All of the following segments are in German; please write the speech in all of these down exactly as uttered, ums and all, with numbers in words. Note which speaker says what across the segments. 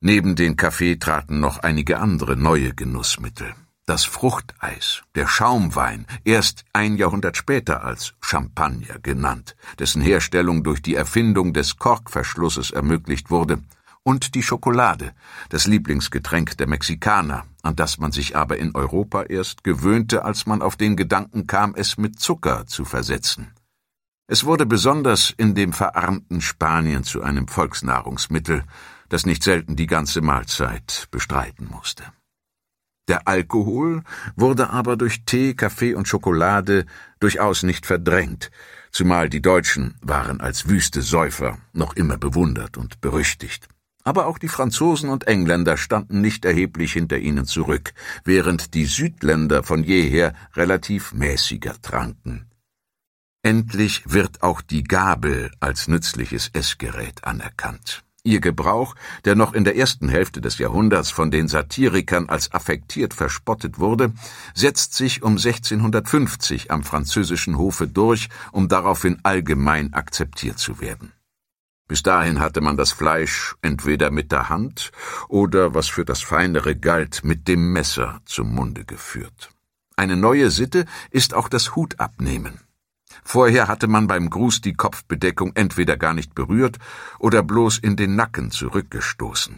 Speaker 1: Neben den Kaffee traten noch einige andere neue Genussmittel. Das Fruchteis, der Schaumwein, erst ein Jahrhundert später als Champagner genannt, dessen Herstellung durch die Erfindung des Korkverschlusses ermöglicht wurde, und die Schokolade, das Lieblingsgetränk der Mexikaner, an das man sich aber in Europa erst gewöhnte, als man auf den Gedanken kam, es mit Zucker zu versetzen. Es wurde besonders in dem verarmten Spanien zu einem Volksnahrungsmittel, das nicht selten die ganze Mahlzeit bestreiten musste. Der Alkohol wurde aber durch Tee, Kaffee und Schokolade durchaus nicht verdrängt, zumal die Deutschen waren als wüste Säufer noch immer bewundert und berüchtigt. Aber auch die Franzosen und Engländer standen nicht erheblich hinter ihnen zurück, während die Südländer von jeher relativ mäßiger tranken. Endlich wird auch die Gabel als nützliches Essgerät anerkannt. Ihr Gebrauch, der noch in der ersten Hälfte des Jahrhunderts von den Satirikern als affektiert verspottet wurde, setzt sich um sechzehnhundertfünfzig am französischen Hofe durch, um daraufhin allgemein akzeptiert zu werden. Bis dahin hatte man das Fleisch entweder mit der Hand oder, was für das Feinere galt, mit dem Messer zum Munde geführt. Eine neue Sitte ist auch das Hutabnehmen. Vorher hatte man beim Gruß die Kopfbedeckung entweder gar nicht berührt oder bloß in den Nacken zurückgestoßen.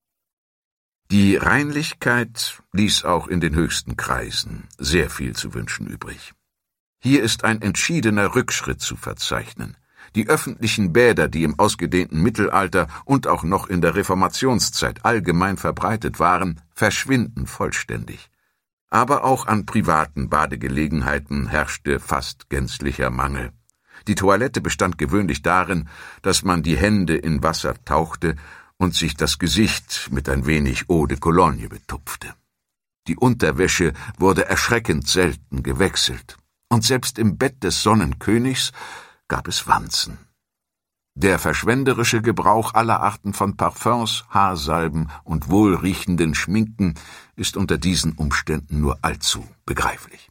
Speaker 1: Die Reinlichkeit ließ auch in den höchsten Kreisen sehr viel zu wünschen übrig. Hier ist ein entschiedener Rückschritt zu verzeichnen. Die öffentlichen Bäder, die im ausgedehnten Mittelalter und auch noch in der Reformationszeit allgemein verbreitet waren, verschwinden vollständig. Aber auch an privaten Badegelegenheiten herrschte fast gänzlicher Mangel. Die Toilette bestand gewöhnlich darin, dass man die Hände in Wasser tauchte und sich das Gesicht mit ein wenig Eau de Cologne betupfte. Die Unterwäsche wurde erschreckend selten gewechselt, und selbst im Bett des Sonnenkönigs gab es Wanzen. Der verschwenderische Gebrauch aller Arten von Parfums, Haarsalben und wohlriechenden Schminken ist unter diesen Umständen nur allzu begreiflich.